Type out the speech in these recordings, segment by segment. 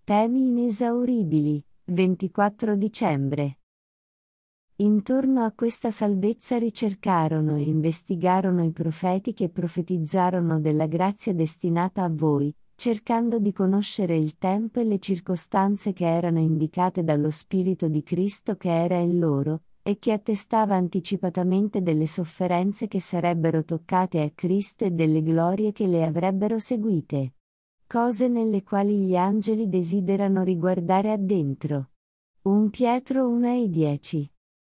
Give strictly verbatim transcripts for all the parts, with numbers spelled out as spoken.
Temi inesauribili, ventiquattro dicembre. Intorno a questa salvezza ricercarono e investigarono i profeti che profetizzarono della grazia destinata a voi, cercando di conoscere il tempo e le circostanze che erano indicate dallo Spirito di Cristo che era in loro, e che attestava anticipatamente delle sofferenze che sarebbero toccate a Cristo e delle glorie che le avrebbero seguite. Cose nelle quali gli angeli desiderano riguardare addentro. primo Pietro uno e dieci.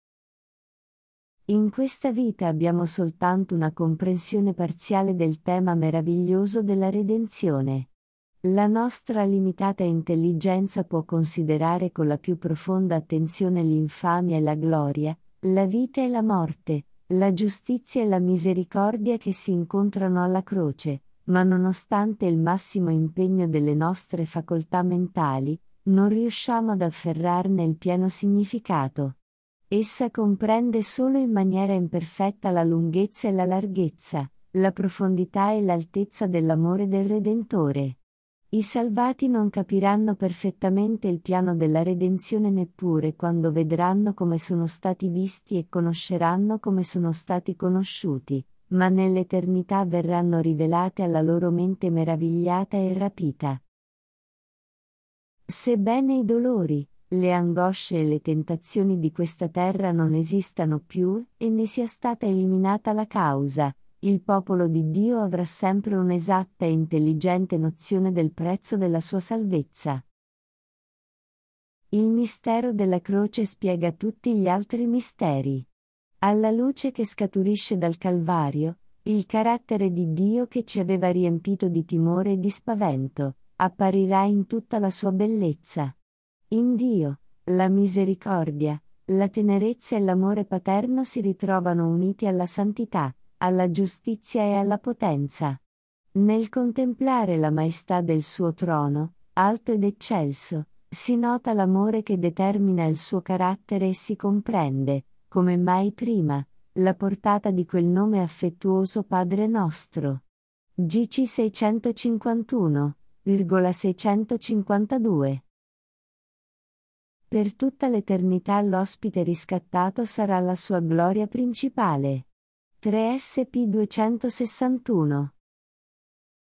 In questa vita abbiamo soltanto una comprensione parziale del tema meraviglioso della redenzione. La nostra limitata intelligenza può considerare con la più profonda attenzione l'infamia e la gloria, la vita e la morte, la giustizia e la misericordia che si incontrano alla croce, ma nonostante il massimo impegno delle nostre facoltà mentali, non riusciamo ad afferrarne il pieno significato. Essa comprende solo in maniera imperfetta la lunghezza e la larghezza, la profondità e l'altezza dell'amore del Redentore. I salvati non capiranno perfettamente il piano della redenzione neppure quando vedranno come sono stati visti e conosceranno come sono stati conosciuti, ma nell'eternità verranno rivelate alla loro mente meravigliata e rapita. Sebbene i dolori, le angosce e le tentazioni di questa terra non esistano più, e ne sia stata eliminata la causa, il popolo di Dio avrà sempre un'esatta e intelligente nozione del prezzo della sua salvezza. Il mistero della croce spiega tutti gli altri misteri. Alla luce che scaturisce dal Calvario, il carattere di Dio che ci aveva riempito di timore e di spavento, apparirà in tutta la sua bellezza. In Dio, la misericordia, la tenerezza e l'amore paterno si ritrovano uniti alla santità, alla giustizia e alla potenza. Nel contemplare la maestà del suo trono, alto ed eccelso, si nota l'amore che determina il suo carattere e si comprende, come mai prima, la portata di quel nome affettuoso Padre nostro. G C seicentocinquantuno, seicentocinquantadue. Per tutta l'eternità l'ospite riscattato sarà la sua gloria principale. tre S P duecentosessantuno.